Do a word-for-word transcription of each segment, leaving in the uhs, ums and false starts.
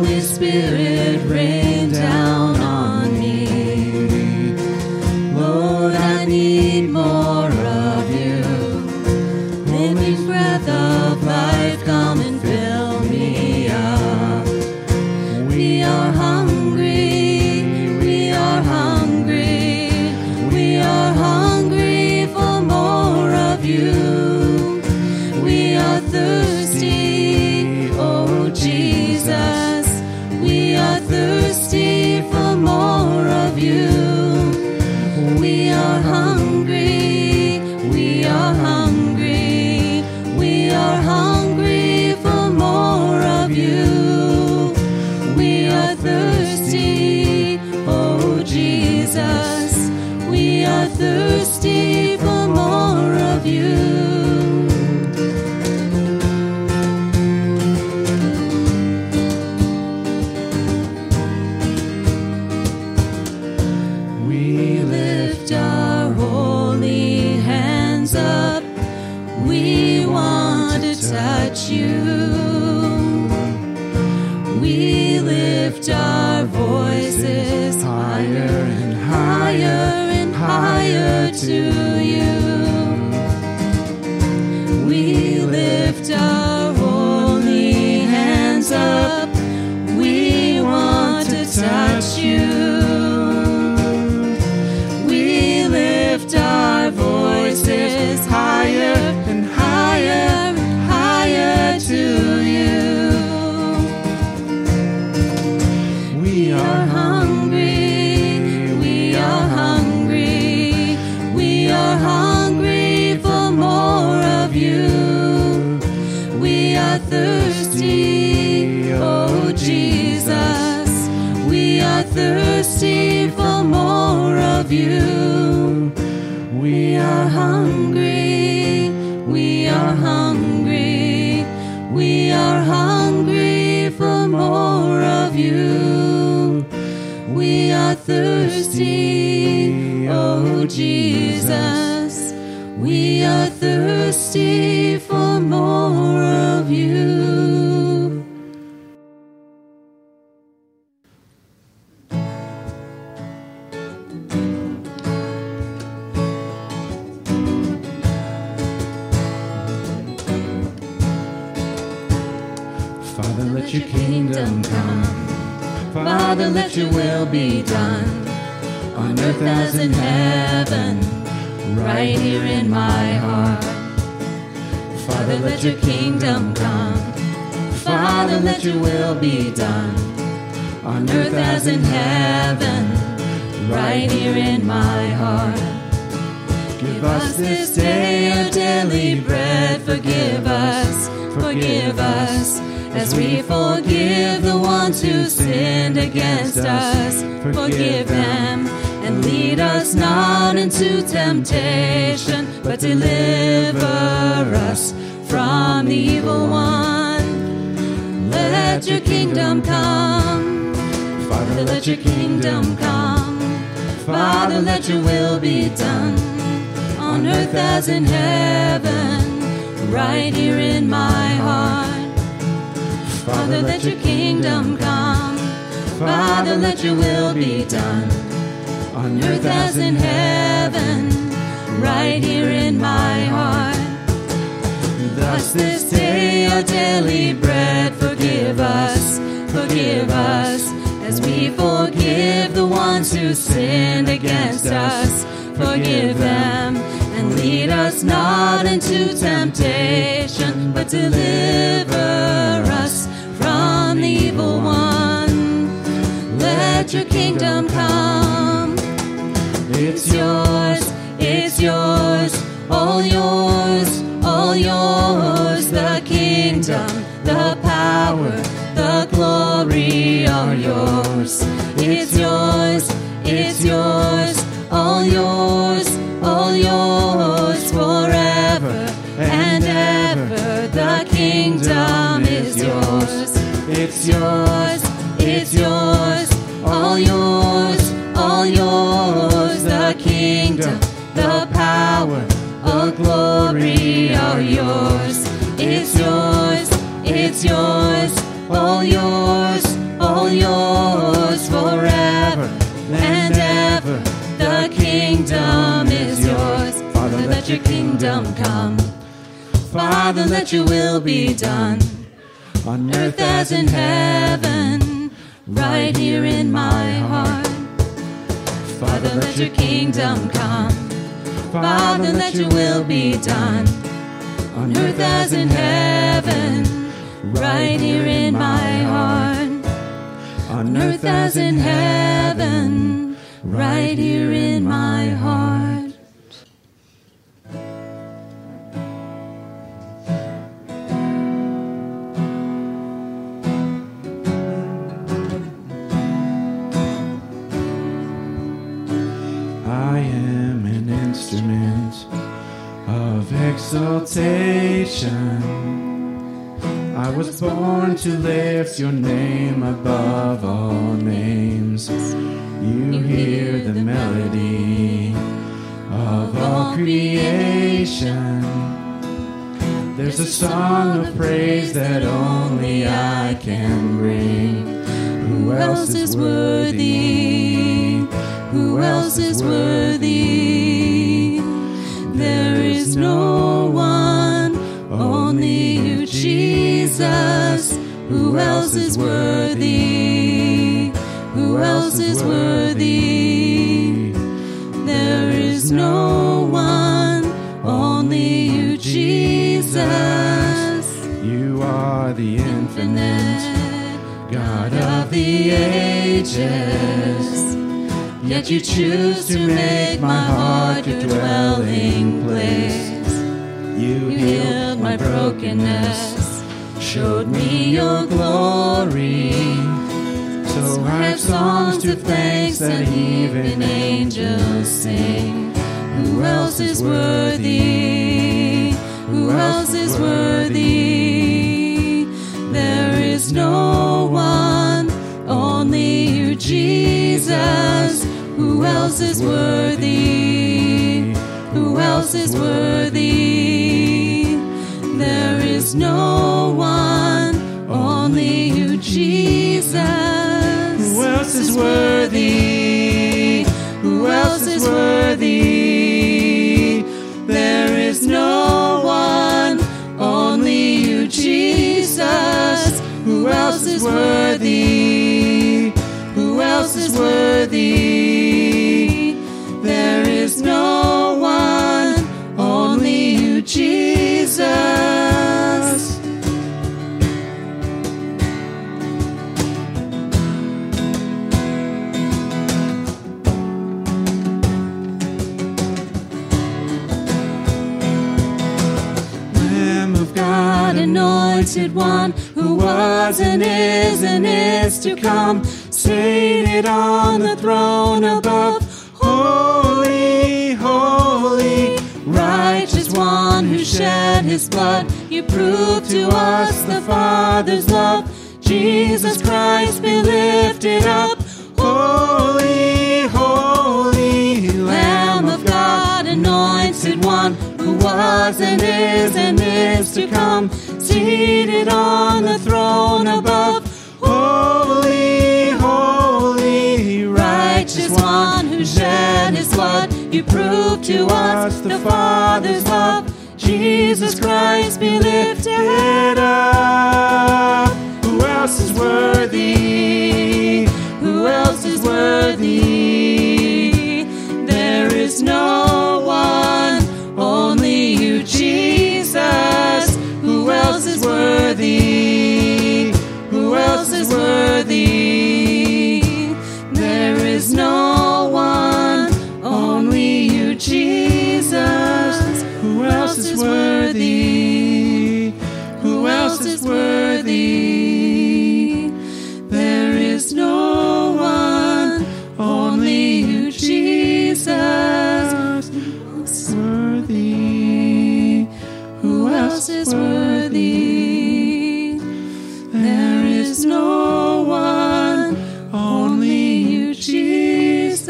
Holy Spirit, rain down on me. Lord, I need more of you. Living breath of life, come and fill me up. We are hungry, we are hungry, we are hungry for more of you. We are thirsty, oh Jesus. We are thirsty for more of you. We are hungry, we are hungry, we are hungry for more of you. We are thirsty, oh Jesus. We are thirsty for more of you. We lift our holy hands up. We want to touch you. We lift our voices higher and higher and higher to you. We lift our holy hands up. We want to touch you. We lift our voices higher and higher and higher to you. We are hungry, we are hungry, we are hungry for more of you. We are thirsty, oh Jesus. We are thirsty for more of you. We are hungry, we are hungry, we are hungry for more of you. We are thirsty, oh Jesus. We are thirsty for more of you. Father, let your kingdom come. Father, let your will be done, on earth as in heaven, right here in my heart. Father, let your kingdom come. Father, let your will be done, on earth as in heaven, right here in my heart. Give us this day our daily bread. Forgive us, forgive us, as we forgive the ones who sinned against us. Forgive them, and lead us not into temptation, but deliver us from the evil one. Let your kingdom come. Father, let your kingdom come. Father, let your will be done, on earth as in heaven, right here in my heart. Father, let your kingdom come. Father, let your will be done, on earth as in heaven, right here in my heart. Thus this day our daily bread. Forgive us, forgive us, as we forgive the ones who sinned against us. Forgive them, and lead us not into temptation, but deliver us from the evil one. Let your kingdom come. It's yours, it's yours, all yours, all yours. The kingdom, the power, the glory are yours. It's yours, it's yours, all yours, all yours, forever and ever. The kingdom is yours. It's yours, it's yours, all yours, all yours. The kingdom, the power, the glory are yours. It's yours, it's yours, all yours, let your kingdom come. Father, let your will be done, on earth as in heaven, right here in my heart. Father, let your kingdom come. Father, let your will be done, on earth as in heaven, right here in my heart. On earth as in heaven, right here in my heart. I am an instrument of exaltation. I was born to lift your name above all names. You hear the melody of all creation. There's a song of praise that only I can bring. Who else is worthy? Who else is worthy? There is no one, only you, Jesus. Who else is worthy? Who else is worthy? There is no one, only you, Jesus. You are the infinite God of the ages. Yet you choose to make my heart your dwelling place. You healed my brokenness, showed me your glory. So I have songs of thanks that even angels sing. Who else is worthy? Who else is worthy? There is no one, only you, Jesus. Who else is worthy? Who else is worthy? There is no one, only you, Jesus. Who else is worthy? Who else is worthy? There is no one, only you, Jesus. Who else is worthy? Who else is worthy? There is no one, only you, Jesus. Lamb of God, anointed one, who was and is and is to come, seated on the throne above. Holy, holy, righteous one who shed his blood. You prove to us the Father's love. Jesus Christ, be lifted up. Holy, holy, Lamb of God, anointed one, who was and is and is to come, seated on the throne above. Holy, holy, righteous one who shed his blood. You prove to us the Father's love. Jesus Christ, be lifted up. Who else is worthy? Who else is worthy? There is no one, only you, Jesus. Who else is worthy? Who else is worthy? There is no one, only you, Jesus. Who else is worthy? Who else is worthy? There is no one, only you, Jesus. Who else is worthy? Who else is worthy? There is no one, only you, Jesus.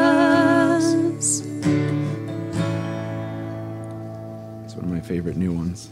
It's one of my favorite new ones.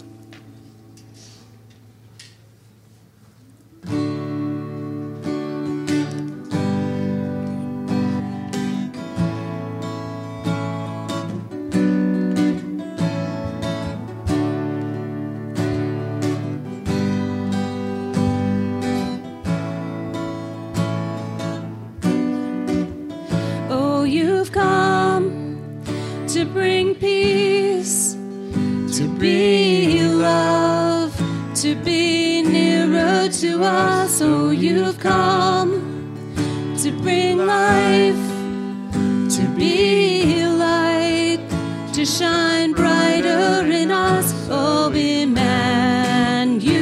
be love, to be nearer to us. Oh, you've come to bring life, to be light, to shine brighter in us. Oh, Emmanuel,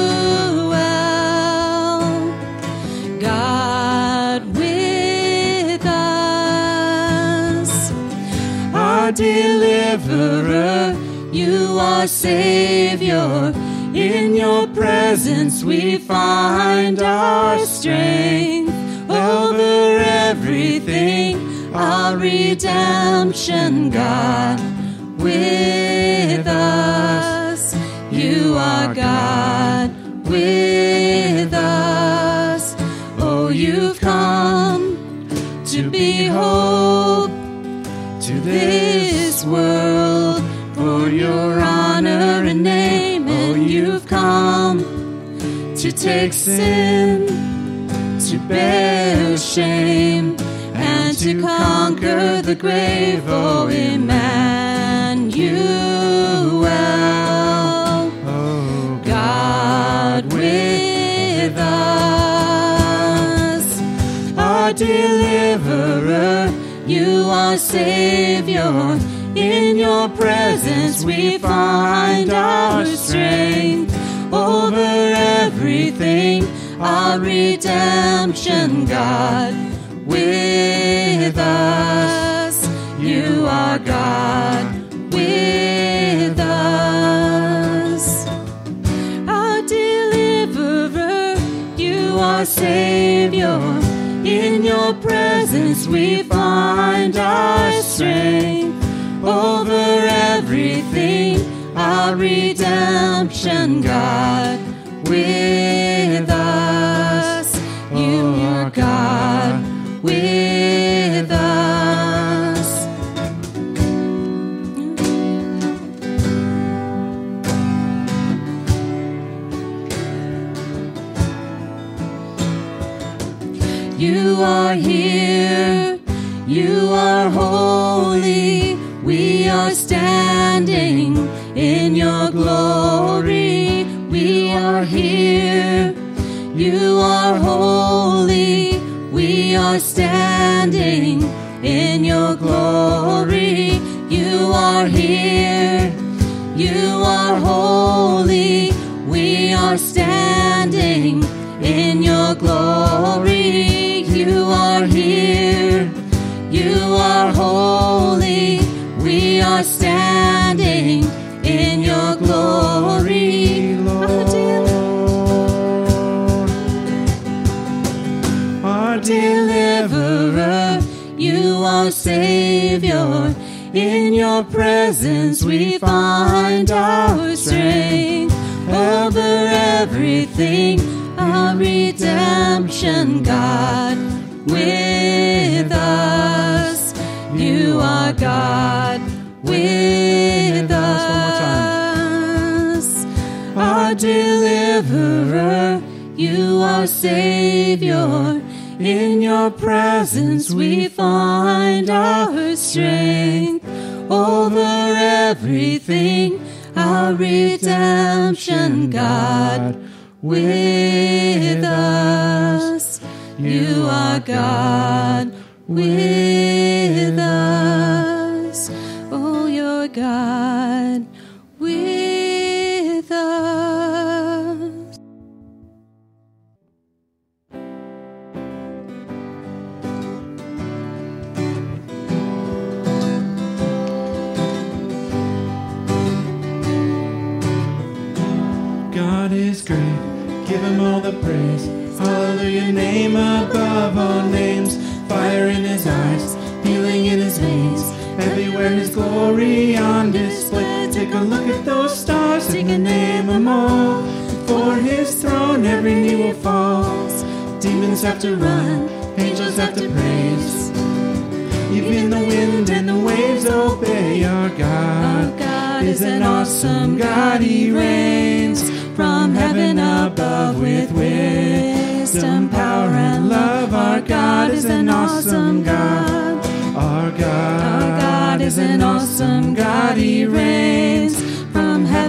God with us, our deliverer. You are Savior. In your presence we find our strength. Over everything, our redemption, God with us. You are God with us. Oh, you've come to be hope to this world. For your honor and name, oh, you've come to take sin, to bear shame, and to conquer the grave. Oh, Emmanuel, oh, God with us, our deliverer. You are Savior. In your presence we find our strength. Over everything, our redemption, God with us. You are God with us, our deliverer. You are Savior. In your presence we find our strength. Over everything, our redemption, God with us. You are God with us. You are here. You are holy. We are standing in your glory. We are here. You are holy. We are standing in your glory. You are here. You are holy. We are standing in your glory. You are here. You are holy. We are standing in your glory, Lord. Our deliverer, you are Savior. In your presence we find our strength. Over everything, our redemption, God with us. You are God with us, our deliverer. You are Savior. In your presence we find our strength. Over everything, our redemption, God with us. You are God with us. Oh, you're God with us. God is great, give him all the praise. Hallelujah, name above all names. Fire in his eyes, healing in his veins. Everywhere his glory on display. Take a look at those stars, sing and name them all. Before his throne every knee will fall. Demons have to run, angels have to praise. Even the wind and the waves obey. Our God, Our God is an awesome God. He reigns from heaven above with wisdom, power, and love. Our God is an awesome God. Our God, Our God is an awesome God. He reigns from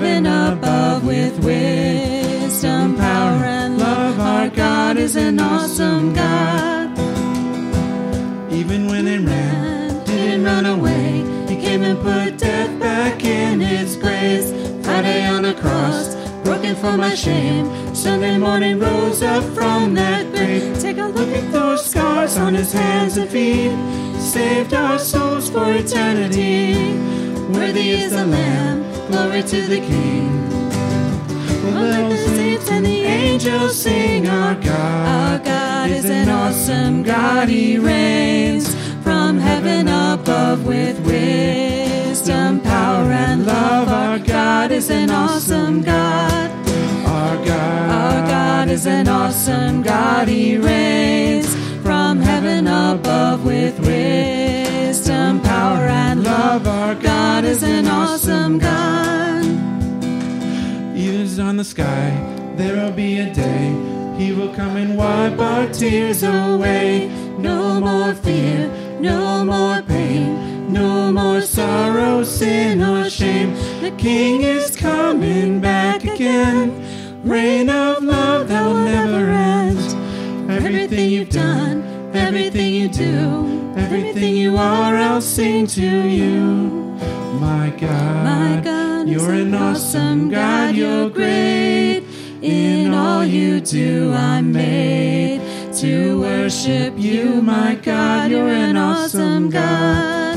heaven above with wisdom, power, and love. Our God is an awesome God. Even when they ran, Didn't run away, He came and put death back in its place. Friday on the cross, broken for my shame. Sunday morning rose up from that grave. Take a look at those scars on His hands and feet. Saved our souls for eternity. Worthy is the Lamb, glory to the King. Well, let the saints and the angels sing. Our God, our God is an awesome God. He reigns from heaven above with wisdom, power, and love. Our God is an awesome God. our God, Our God is an awesome God. He reigns from heaven above with wisdom, power, and love. Our God is an awesome God. Even's on the sky, there'll be a day He will come and wipe our tears away. No more fear, no more pain, no more sorrow, sin, or shame. The King is coming back again. Reign of love that will never end. Everything you've done, everything you do, everything you are, I'll sing to you. My God, My God, is you're an awesome God, you're great. In all you do, I'm made to worship you. My God, you're an awesome God.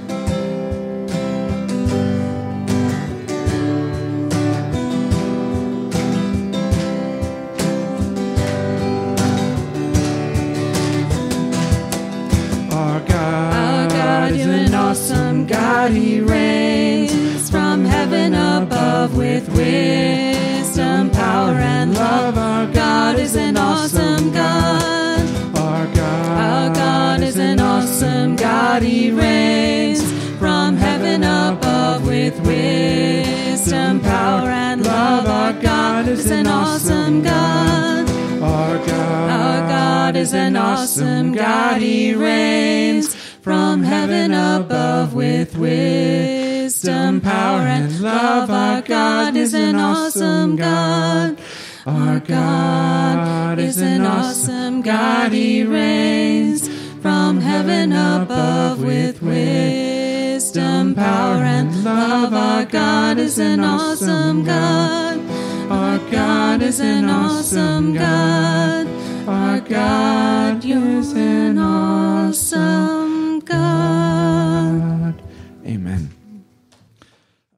our God, Our God is an awesome God. He reigns from heaven above with wisdom, power, and love. Our God is an awesome God. our God, Our God is an awesome God. He reigns from heaven above with wisdom, power, and love. Our God is an awesome God. our God, Our God is an awesome God. He reigns from heaven above with wisdom, power, and love. Our God is an awesome God. Our God is an awesome God. He reigns from heaven above with wisdom, power, and love. Our God is an awesome God. Our God is an awesome God. Our God is an awesome God. Amen.